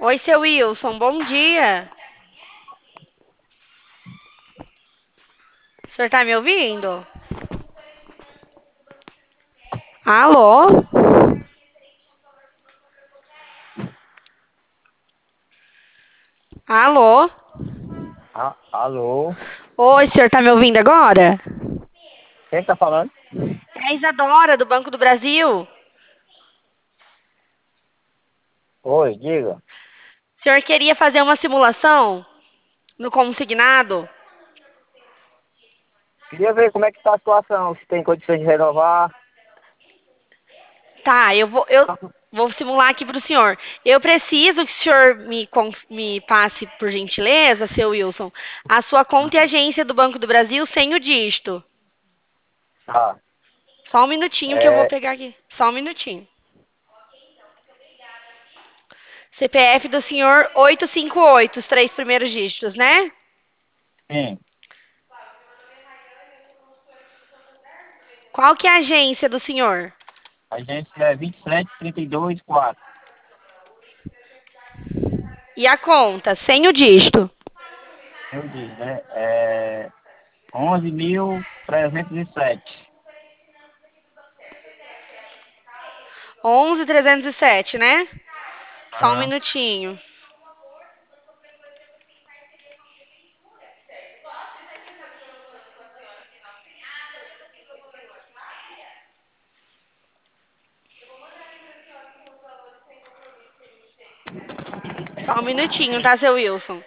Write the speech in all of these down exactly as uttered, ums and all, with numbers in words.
Oi, seu Wilson, bom dia. O senhor tá me ouvindo? Alô? Alô? Ah, alô? Oi, o senhor tá me ouvindo agora? Quem tá falando? É a Isadora, do Banco do Brasil. Oi, diga. O senhor queria fazer uma simulação no consignado? Queria ver como é que tá a situação, se tem condições de renovar. Tá, eu vou, eu vou simular aqui para o senhor. Eu preciso que o senhor me, con- me passe, por gentileza, seu Wilson, a sua conta e agência do Banco do Brasil sem o dígito. Tá. Só um minutinho que eu vou É, pegar aqui. Só um minutinho. C P F do senhor oitocentos e cinquenta e oito, os três primeiros dígitos, né? sim. Qual que é a agência do senhor? A gente é vinte e sete, trinta e dois, quatro. E a conta, sem o dígito. Eu disse, né? É onze mil trezentos e sete. onze mil trezentos e sete, né? Só um Aham. minutinho. Só um minutinho, tá, seu Wilson?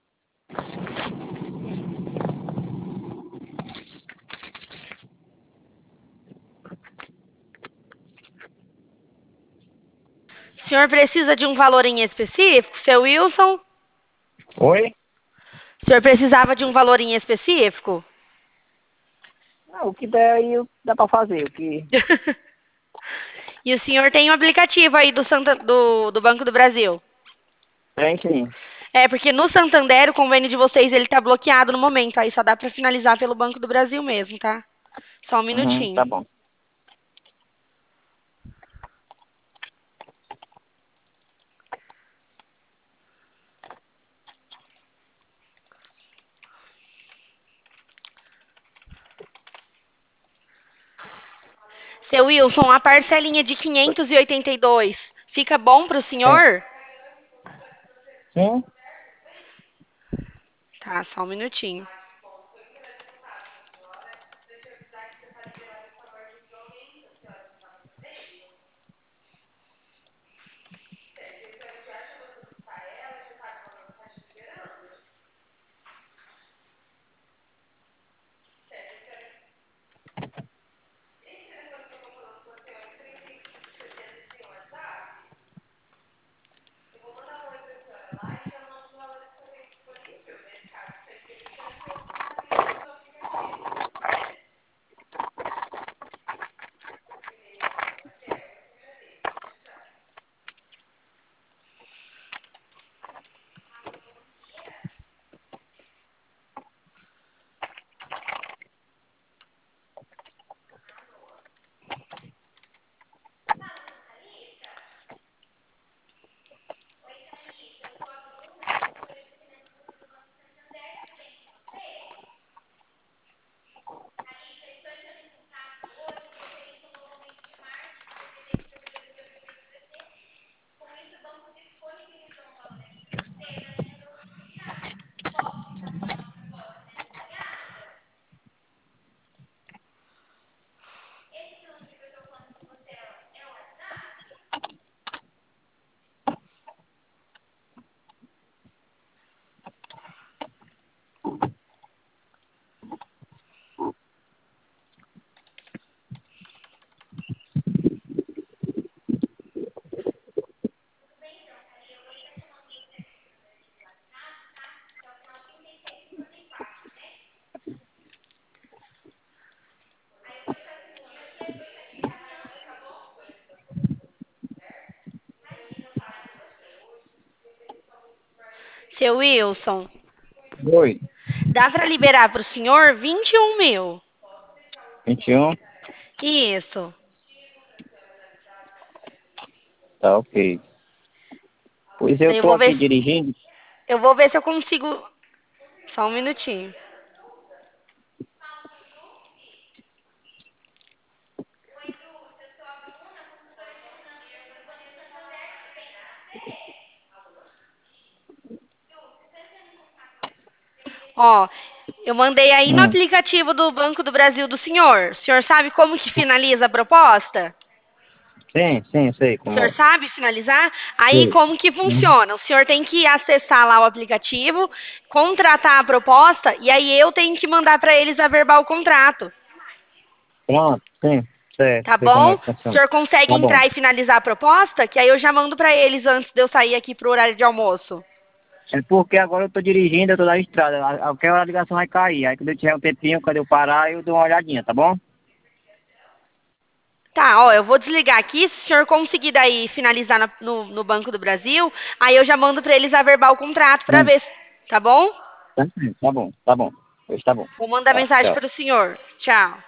O senhor precisa de um valor em específico, seu Wilson? Oi? O senhor precisava de um valor em específico? Não, o que der aí dá pra fazer. O que... E o senhor tem um aplicativo aí do, Santa- do, do Banco do Brasil? Tem sim. É, porque no Santander o convênio de vocês ele tá bloqueado no momento, aí só dá pra finalizar pelo Banco do Brasil mesmo, tá? Só um Uhum, minutinho. tá bom. Seu Wilson, a parcelinha de quinhentos e oitenta e dois fica bom pro Sim. senhor? Sim? Tá, só um minutinho. Seu Wilson, Oi. dá pra liberar pro senhor vinte e um mil. vinte e um. Isso. Tá ok. Pois eu Daí eu tô vou ver, aqui se- dirigindo. eu vou ver se eu consigo. Só um minutinho. Ó, eu mandei aí no Hum, aplicativo do Banco do Brasil do senhor. O senhor sabe como que finaliza a proposta? sim, sim, sei O como senhor é. sabe finalizar? Aí Sei. como que Uhum. funciona? O senhor tem que acessar lá o aplicativo, contratar a proposta e aí eu tenho que mandar para eles a verbal contrato. Pronto, sim, certo, Tá sei como é bom? que O funciona. senhor consegue Tá bom. entrar e finalizar a proposta? Que aí eu já mando para eles antes de eu sair aqui pro horário de almoço. É porque agora eu tô dirigindo, eu tô na estrada. A a qualquer hora a ligação vai cair. Aí quando eu tiver um tempinho, quando eu parar, eu dou uma olhadinha, tá bom? Tá, ó, eu vou desligar aqui. Se o senhor conseguir daí finalizar na- no, no Banco do Brasil, aí eu já mando para eles a verbal contrato para Hum, ver, se- tá bom? tá, sim, tá bom, tá bom. Pois tá bom. Vou mandar Tá, mensagem tchau. para o senhor. Tchau.